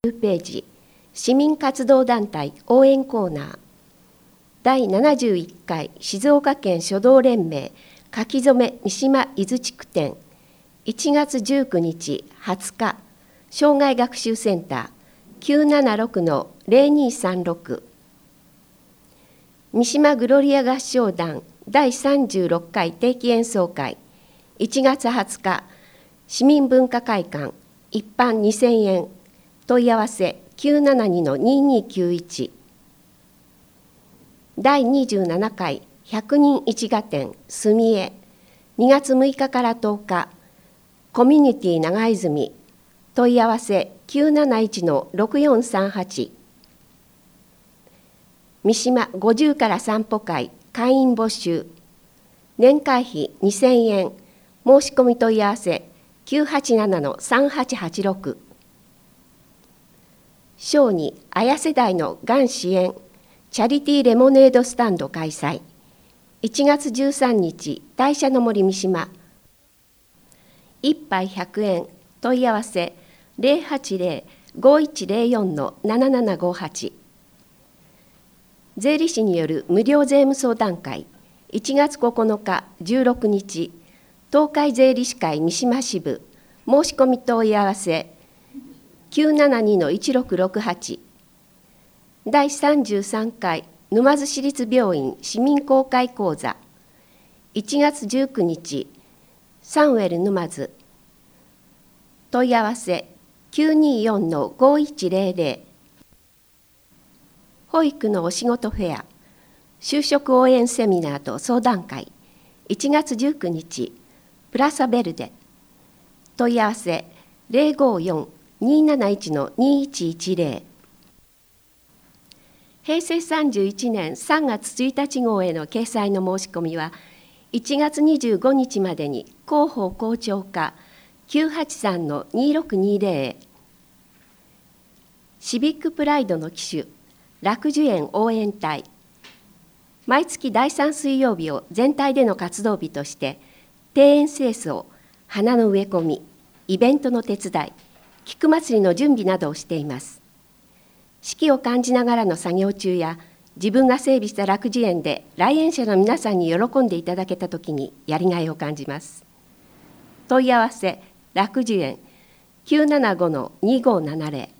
ページ、市民活動団体応援コーナー、第71回静岡県書道連盟書き初め三島伊豆地区展、1月19日20日、障害学習センター 976-0236、三島グロリア合唱団第36回定期演奏会、1月20日、市民文化会館、一般2000円、問い合わせ 972-2291。第27回百人一画展墨絵、2月6日から10日、コミュニティ長泉、問い合わせ 971-6438。三島50から散歩会会員募集、年会費2000円、申し込み問い合わせ 987-3886。小児・綾世代のがん支援チャリティーレモネードスタンド開催、1月13日大社の森三島、1杯100円、問い合わせ 080-5104-7758。税理士による無料税務相談会、1月9日16日、東海税理士会三島支部、申し込み問い合わせ 972-1668。第33回沼津市立病院市民公開講座、1月19日、サンウェル沼津、問い合わせ 924-5100。保育のお仕事フェア、就職応援セミナーと相談会、1月19日、プラサベルデ、問い合わせ 054-271-2110。平成31年3月1日号への掲載の申し込みは、1月25日までに広報校長課 983-2620 へ。シビックプライドの旗手、楽寿園応援隊、毎月第3水曜日を全体での活動日として、庭園清掃、花の植え込み、イベントの手伝い、菊祭りの準備などをしています。四季を感じながらの作業中や、自分が整備した楽寿園で来園者の皆さんに喜んでいただけたときにやりがいを感じます。問い合わせ楽寿園 975-2570。